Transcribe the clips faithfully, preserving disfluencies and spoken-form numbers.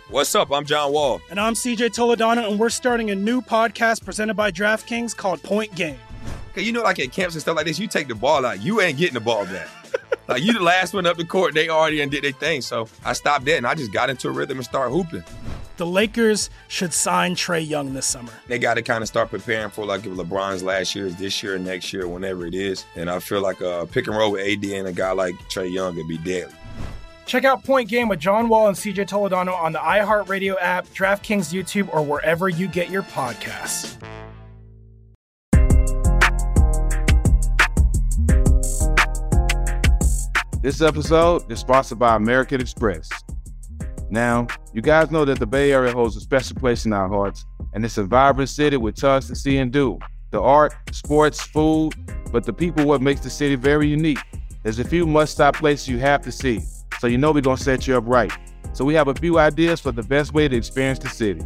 What's up? I'm John Wall. And I'm C J Toledano, and we're starting a new podcast presented by DraftKings called Point Game. Okay, you know, like at camps and stuff like this, you take the ball out, you ain't getting the ball back. Like, you the last one up the court, they already did their thing. So I stopped that, and I just got into a rhythm and started hooping. The Lakers should sign Trae Young this summer. They got to kind of start preparing for, like, if LeBron's last year is this year, next year, whenever it is. And I feel like a pick and roll with A D and a guy like Trae Young would be deadly. Check out Point Game with John Wall and C J Toledano on the iHeartRadio app, DraftKings YouTube, or wherever you get your podcasts. This episode is sponsored by American Express. Now, you guys know that the Bay Area holds a special place in our hearts, and it's a vibrant city with tons to see and do. The art, sports, food, but the people what makes the city very unique. There's a few must-stop places you have to see, so you know we're going to set you up right. So we have a few ideas for the best way to experience the city.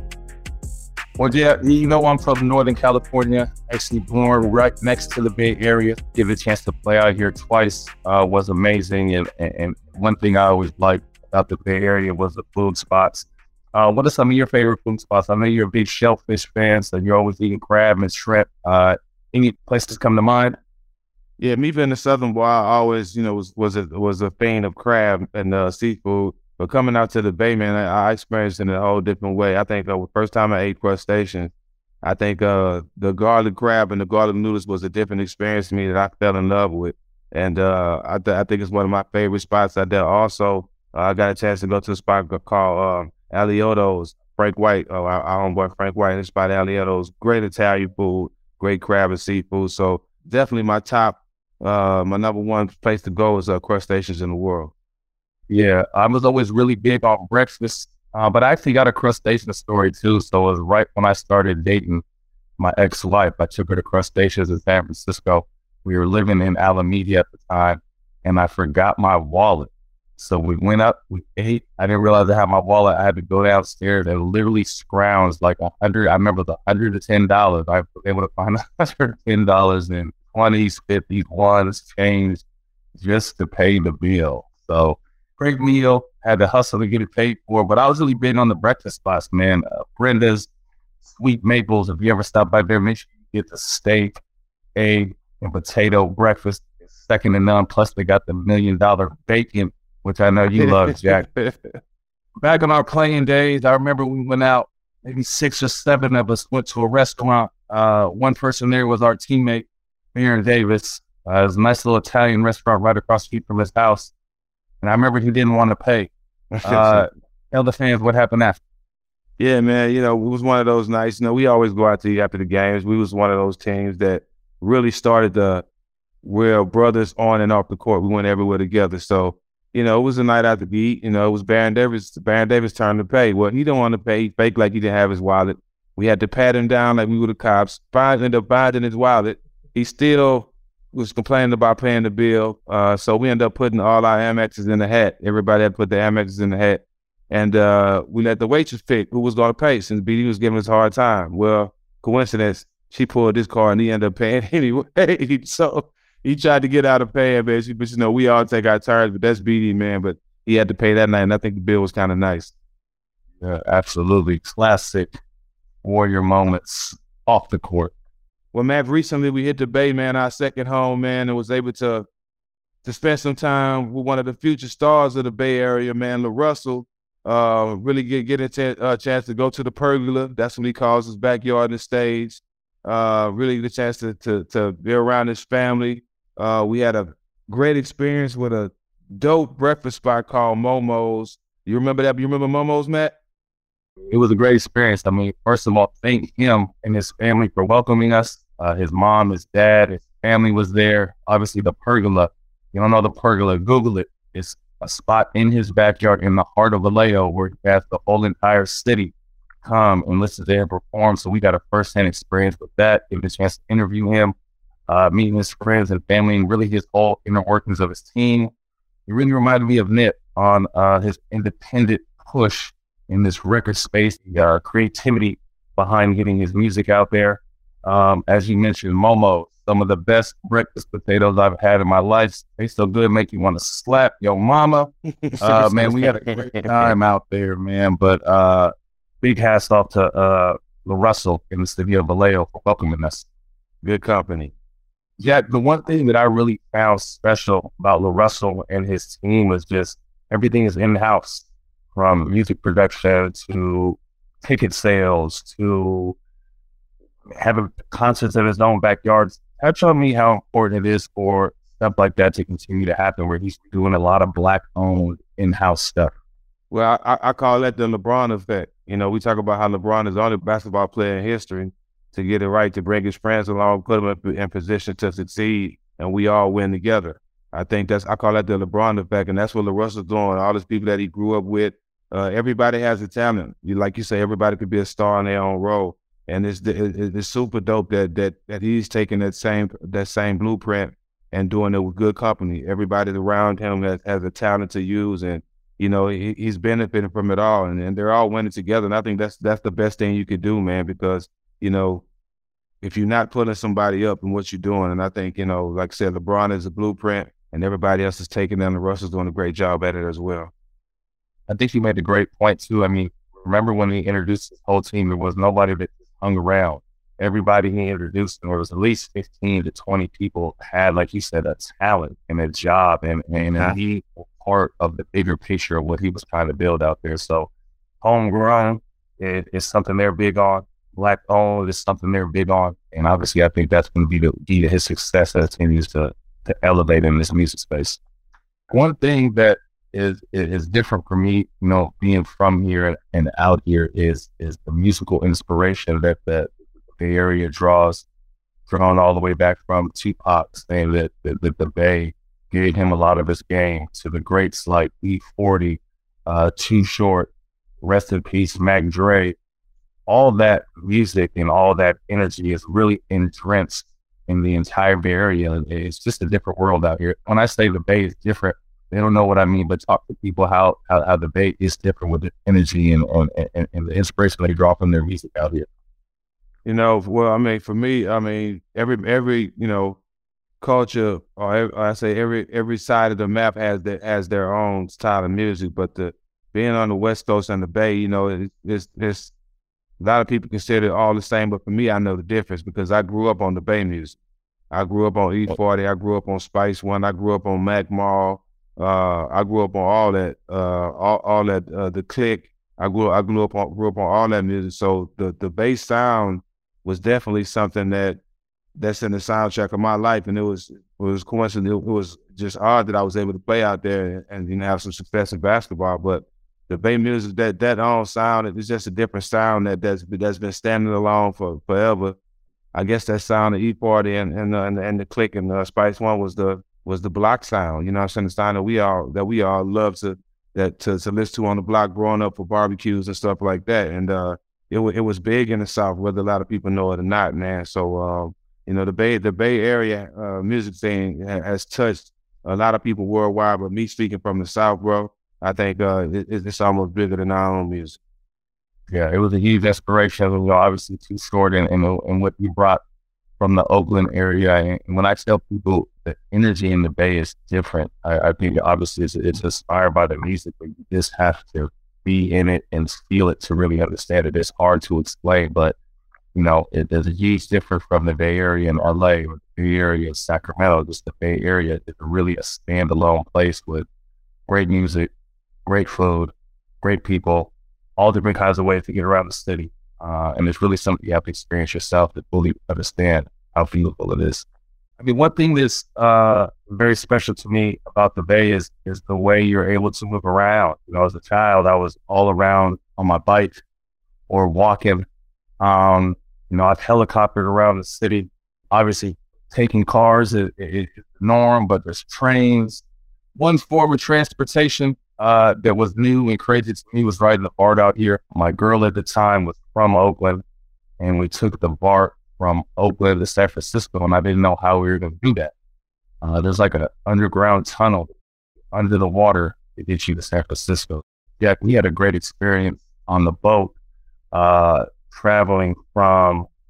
Well, yeah, you know, I'm from Northern California, actually born right next to the Bay Area. Give a chance to play out here twice uh, was amazing. And, and one thing I always liked about the Bay Area was the food spots. Uh, what are some of your favorite food spots? I know you're a big shellfish fan, so you're always eating crab and shrimp. Uh, any places come to mind? Yeah, me being a Southern boy, I always, you know, was was a, was a fan of crab and uh, seafood. But coming out to the Bay, man, I, I experienced it in a whole different way. I think uh, the first time I ate crustaceans, I think uh, the garlic crab and the garlic noodles was a different experience to me that I fell in love with. And uh, I, th- I think it's one of my favorite spots out there. Also, uh, I got a chance to go to a spot called uh, Aliotto's. Frank White, uh, our, our own boy Frank White, his spot Aliotto's. Great Italian food, great crab and seafood. So definitely my top, uh, my number one place to go is uh, crustaceans in the world. Yeah, I was always really big on breakfast, uh, but I actually got a crustacean story too. So it was right when I started dating my ex-wife. I took her to crustaceans in San Francisco. We were living in Alameda at the time, and I forgot my wallet. So we went up, we ate. I didn't realize I had my wallet. I had to go downstairs and literally scrounge like a hundred. I remember the hundred to ten dollars. I was able to find a hundred ten dollars in twenties, fifties, ones, change just to pay the bill. So great meal, had to hustle to get it paid for, but I was really big on the breakfast spots, man. Uh, Brenda's, Sweet Maples, if you ever stop by there, make sure you get the steak, egg, and potato breakfast. It's second to none, plus they got the million dollar bacon, which I know you love, Jack. Back in our playing days, I remember we went out, maybe six or seven of us went to a restaurant. Uh, one person there was our teammate, Aaron Davis. Uh, it was a nice little Italian restaurant right across the street from his house. And I remember he didn't want to pay. Uh, tell the fans what happened after. Yeah, man. You know, it was one of those nights. You know, we always go out to eat after the games. We was one of those teams that really started the real brothers on and off the court. We went everywhere together. So, you know, it was a night out to eat. You know, it was Baron Davis. Baron Davis' turn to pay. Well, he didn't want to pay. He faked like he didn't have his wallet. We had to pat him down like we were the cops. Find ended up finding his wallet. He still was complaining about paying the bill. Uh, so we ended up putting all our Amexes in the hat. Everybody had to put the Amexes in the hat. And uh, we let the waitress pick who was going to pay since B D was giving us a hard time. Well, coincidence, she pulled this card and he ended up paying anyway. So he tried to get out of paying, basically. But, you know, we all take our turns, but that's B D, man. But he had to pay that night, and I think the bill was kind of nice. Yeah, absolutely. Classic warrior moments off the court. Well, Mac, recently we hit the Bay, man, our second home, man, and was able to to spend some time with one of the future stars of the Bay Area, man, LaRussell. Uh, really get, get a t- uh, chance to go to the pergola. That's what he calls his backyard and stage. Uh, really get a chance to, to, to be around his family. Uh, we had a great experience with a dope breakfast spot called Momo's. You remember that? You remember Momo's, Matt? It was a great experience. I mean, first of all, thank him and his family for welcoming us. Uh, his mom, his dad, his family was there. Obviously, the pergola. You don't know the pergola, Google it. It's a spot in his backyard in the heart of Vallejo where he has the whole entire city come and listen to him perform. So we got a firsthand experience with that. Given a chance to interview him, uh, meeting his friends and family, and really his whole inner workings of his team. He really reminded me of Nip on uh, his independent push in this record space, uh, creativity behind getting his music out there. Um, as you mentioned, Momo, some of the best breakfast potatoes I've had in my life. They so good, make you want to slap your mama. Uh, man, we had a great time out there, man. But uh, big hats off to uh, LaRussell in the city of Vallejo for welcoming us. Good company. Yeah, the one thing that I really found special about LaRussell and his team was just everything is in-house, from music production to ticket sales to having concerts in his own backyard. Touch on me how important it is for stuff like that to continue to happen, where he's doing a lot of Black-owned in-house stuff. Well, I, I call that the LeBron effect. You know, we talk about how LeBron is the only basketball player in history to get it right, to bring his friends along, put them in, in position to succeed, and we all win together. I think that's, I call that the LeBron effect, and that's what LaRussell's doing. All these people that he grew up with, uh, everybody has a talent. You, like you say, everybody could be a star in their own role. And it's, it's, it's super dope that that that he's taking that same that same blueprint and doing it with good company. Everybody around him has, has a talent to use, and you know he, he's benefiting from it all. And, and they're all winning together. And I think that's that's the best thing you could do, man. Because you know if you're not putting somebody up in what you're doing, and I think you know, like I said, LeBron is a blueprint, and everybody else is taking them. And Russell's doing a great job at it as well. I think you made a great point too. I mean, remember when he introduced his whole team, there was nobody that hung around. Everybody he introduced, and there was at least fifteen to twenty people had, like you said, a talent and a job, and, and, and he was part of the bigger picture of what he was trying to build out there. So homegrown is, is something they're big on. Black owned is something they're big on. And obviously I think that's going to be the key to his success as he continues to, to elevate in this music space. One thing that is is different for me, you know, being from here and, and out here is is the musical inspiration that the Bay Area draws, drawn all the way back from Tupac, saying that, that, that the Bay gave him a lot of his game, to the greats like E forty, uh, Too Short, rest in peace, Mac Dre. All that music and all that energy is really entrenched in the entire Bay Area. It's just a different world out here. When I say the Bay is different, they don't know what I mean, but talk to people how, how, how the Bay is different with the energy and, and, and the inspiration they draw from their music out here. You know, well, I mean, for me, I mean, every, every, you know, culture, or, every, or I say every, every side of the map has their, has their own style of music, but the, being on the West Coast and the Bay, you know, it, it's, it's, a lot of people consider it all the same, but for me, I know the difference because I grew up on the Bay music. I grew up on E forty, I grew up on Spice One, I grew up on Mac Mall. Uh, I grew up on all that, uh, all, all that, uh, the Click. I grew, I grew up on, grew up on all that music. So the, the bass sound was definitely something that, that's in the soundtrack of my life. And it was, it was coincidental. It was just odd that I was able to play out there and, and you know, have some success in basketball. But the Bay music, that, that own sound, it's just a different sound that, that's, that's been standing alone for forever. I guess that sound of E forty and, and, uh, and, and the Click and uh, Spice One was the, was the block sound, you know what I'm saying? The sound that we all that we all love to that to, to listen to on the block growing up for barbecues and stuff like that. And uh, it it was big in the South, whether a lot of people know it or not, man. So uh, you know, the Bay the Bay Area uh, music thing has touched a lot of people worldwide. But me speaking from the South, bro, I think uh, it, it's almost bigger than our own music. Yeah, it was a huge inspiration. You know, obviously Too Short and and, and what you brought from the Oakland area. And when I tell people the energy in the Bay is different, I, I think obviously it's, it's inspired by the music, but you just have to be in it and feel it to really understand it. It's hard to explain, but you know, it, there's a huge difference from the Bay Area in L A or the Bay Area in Sacramento. Just the Bay Area is really a standalone place with great music, great food, great people, all different kinds of ways to get around the city. Uh, and it's really something you have to experience yourself to fully understand how beautiful it is. I mean, one thing that's uh, very special to me about the Bay is is the way you're able to move around. You know, as a child, I was all around on my bike or walking. Um, you know, I've helicoptered around the city. Obviously, taking cars is, is the norm, but there's trains. One form of transportation uh, that was new and crazy to me was riding the BART out here. My girl at the time was from Oakland, and we took the BART from Oakland to San Francisco, and I didn't know how we were going to do that. Uh, there's like an underground tunnel under the water to get you to San Francisco. Yeah, we had a great experience on the boat, uh, traveling from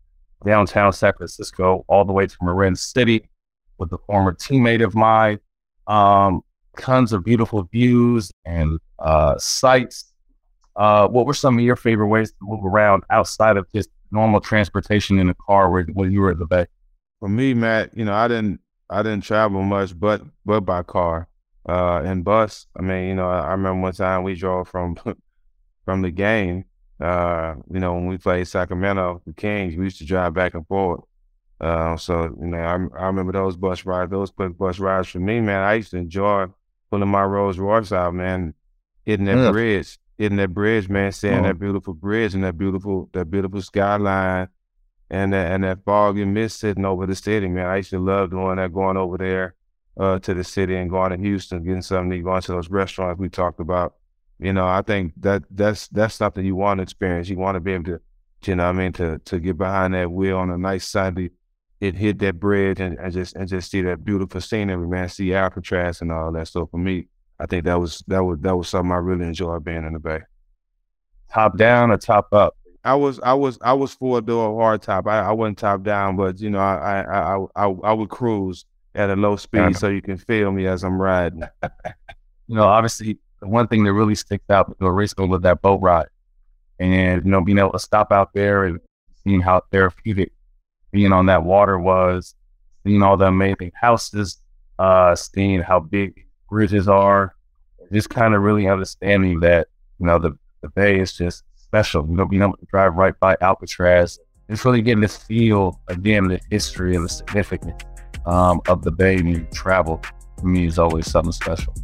downtown San Francisco all the way to Marin City with a former teammate of mine. Um, tons of beautiful views and uh, sights. Uh, what were some of your favorite ways to move around outside of just normal transportation in a car when, when you were at the Bay? For me, Matt, you know, I didn't I didn't travel much, but but by car uh, and bus. I mean, you know, I, I remember one time we drove from from the game. Uh, you know, when we played Sacramento, the Kings, we used to drive back and forth. Uh, so, you know, I, I remember those bus rides, those quick bus rides for me, man. I used to enjoy pulling my Rolls Royce out, man, hitting that Yeah. bridge, hitting that bridge, man, seeing Oh. that beautiful bridge and that beautiful, that beautiful skyline and that, and that fog and mist sitting over the city, man. I used to love doing that, going over there uh, to the city and going to Houston, getting something to eat, going to those restaurants we talked about. You know, I think that that's that's something you want to experience. You want to be able to, you know what I mean, to to get behind that wheel on a nice Sunday, it hit that bridge and, and just and just see that beautiful scenery, man, see Alcatraz and all that. So for me, I think that was that was that was something I really enjoyed being in the Bay. Top down or top up? I was I was I was for a door hard top. I, I wasn't top down, but you know, I I I I, I would cruise at a low speed Yeah. so you can feel me as I'm riding. You know, obviously, the one thing that really sticks out with New Risco was that boat ride. And, you know, being able to stop out there and seeing how therapeutic being on that water was, seeing all the amazing houses, uh, seeing how big bridges are, just kind of really understanding that, you know, the, the Bay is just special. You know, being able to drive right by Alcatraz, just really getting to feel, again, the history and the significance um, of the Bay when you travel, for me, is always something special.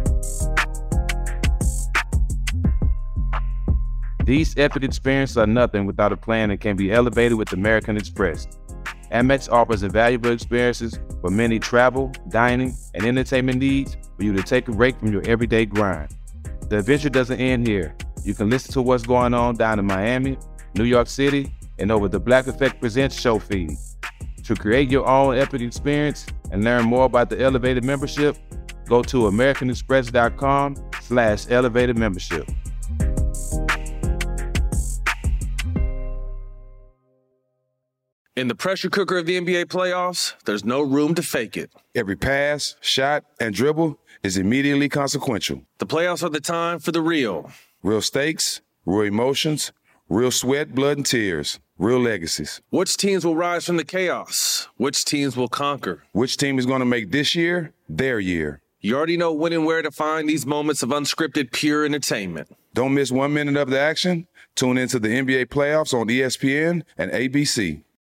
These epic experiences are nothing without a plan that can be elevated with American Express. Amex offers invaluable experiences for many travel, dining, and entertainment needs for you to take a break from your everyday grind. The adventure doesn't end here. You can listen to what's going on down in Miami, New York City, and over the Black Effect Presents show feed. To create your own epic experience and learn more about the Elevated membership, go to americanexpress.com slash elevated membership. In the pressure cooker of the N B A playoffs, there's no room to fake it. Every pass, shot, and dribble is immediately consequential. The playoffs are the time for the real. Real stakes, real emotions, real sweat, blood, and tears, real legacies. Which teams will rise from the chaos? Which teams will conquer? Which team is going to make this year their year? You already know when and where to find these moments of unscripted, pure entertainment. Don't miss one minute of the action. Tune into the N B A playoffs on E S P N and A B C.